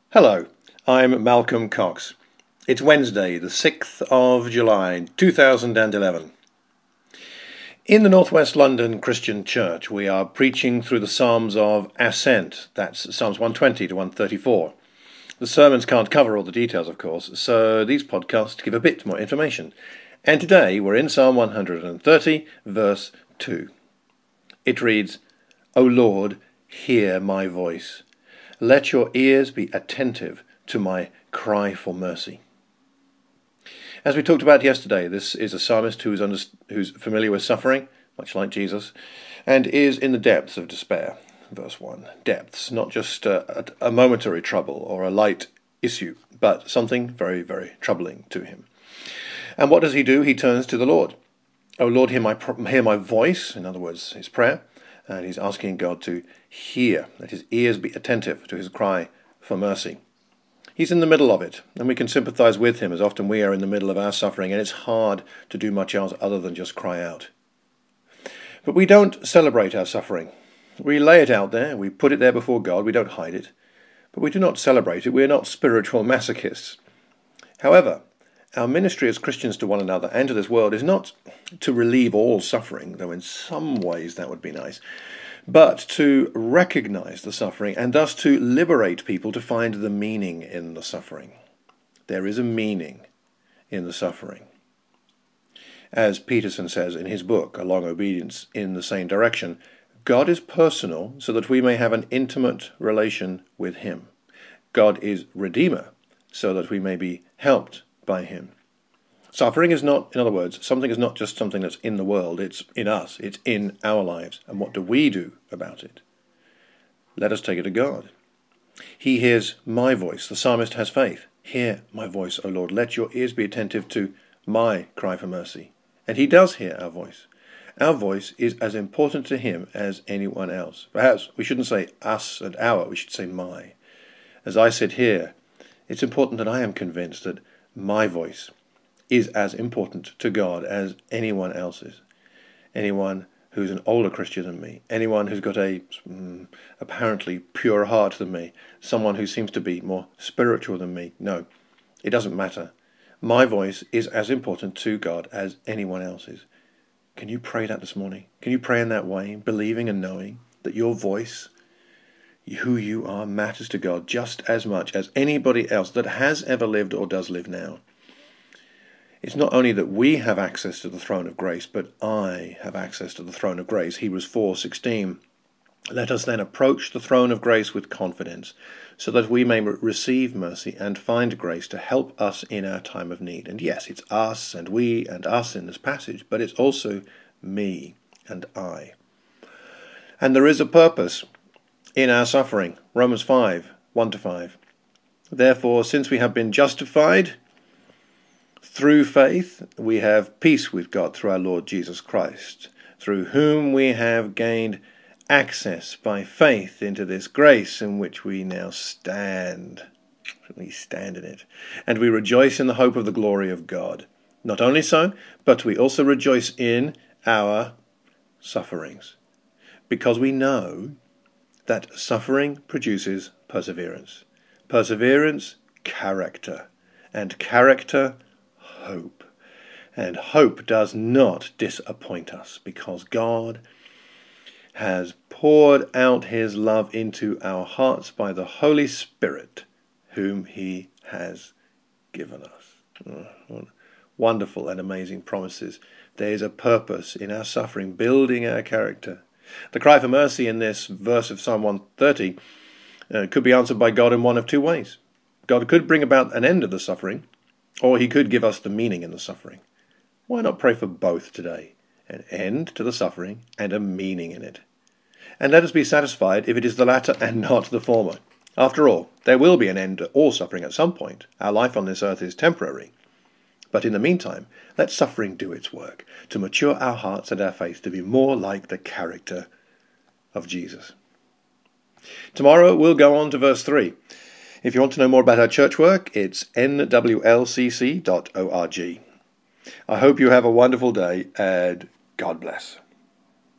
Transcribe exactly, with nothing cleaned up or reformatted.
Hello, I'm Malcolm Cox. It's Wednesday, the sixth of July, two thousand eleven. In the Northwest London Christian Church, we are preaching through the Psalms of Ascent. That's Psalms one twenty to one thirty-four. The sermons can't cover all the details, of course, so these podcasts give a bit more information. And today we're in Psalm one hundred thirty, verse two. It reads, O Lord, hear my voice. Let your ears be attentive to my cry for mercy. As we talked about yesterday, this is a psalmist who is under, who's familiar with suffering, much like Jesus, and is in the depths of despair. Verse one, depths, not just a, a, a momentary trouble or a light issue, but something very, very troubling to him. And what does he do? He turns to the Lord. O Lord, hear my, hear my voice, in other words, his prayer. And he's asking God to hear, that his ears be attentive to his cry for mercy. He's in the middle of it, and we can sympathize with him as often we are in the middle of our suffering, and it's hard to do much else other than just cry out. But we don't celebrate our suffering. We lay it out there, we put it there before God, we don't hide it, but we do not celebrate it. We are not spiritual masochists. However, our ministry as Christians to one another and to this world is not to relieve all suffering, though in some ways that would be nice, but to recognize the suffering and thus to liberate people to find the meaning in the suffering. There is a meaning in the suffering. As Peterson says in his book, Along Obedience in the Same Direction, God is personal so that we may have an intimate relation with him. God is Redeemer so that we may be helped by him. Suffering is not, in other words, something is not just something that's in the world, it's in us, it's in our lives. And what do we do about it? Let us take it to God. He hears my voice. The psalmist has faith. Hear my voice, O Lord. Let your ears be attentive to my cry for mercy. And he does hear our voice. Our voice is as important to him as anyone else. Perhaps we shouldn't say us and our, we should say my. As I sit here, it's important that I am convinced that my voice is as important to God as anyone else's. Anyone who's an older Christian than me, anyone who's got a mm, apparently pure heart than me, someone who seems to be more spiritual than me. No, it doesn't matter. My voice is as important to God as anyone else's. Can you pray that this morning? Can you pray in that way, believing and knowing that your voice, who you are, matters to God just as much as anybody else that has ever lived or does live now? It's not only that we have access to the throne of grace, but I have access to the throne of grace. Hebrews four sixteen. Let us then approach the throne of grace with confidence, so that we may receive mercy and find grace to help us in our time of need. And yes, it's us and we and us in this passage, but it's also me and I. And there is a purpose in our suffering. Romans five, one to five. Therefore, since we have been justified through faith, we have peace with God through our Lord Jesus Christ, through whom we have gained access by faith into this grace in which we now stand. We stand in it. And we rejoice in the hope of the glory of God. Not only so, but we also rejoice in our sufferings, because we know that suffering produces perseverance. Perseverance, character. And character, hope. And hope does not disappoint us, because God has poured out his love into our hearts by the Holy Spirit, whom he has given us. Oh, wonderful and amazing promises. There is a purpose in our suffering, building our character. The cry for mercy in this verse of Psalm one thirty uh, could be answered by God in one of two ways. God could bring about an end of the suffering, or he could give us the meaning in the suffering. Why not pray for both today? An end to the suffering and a meaning in it. And let us be satisfied if it is the latter and not the former. After all, there will be an end to all suffering at some point. Our life on this earth is temporary. But in the meantime, let suffering do its work, to mature our hearts and our faith to be more like the character of Jesus. Tomorrow we'll go on to verse three. If you want to know more about our church work, it's n w l c c dot org. I hope you have a wonderful day, and God bless.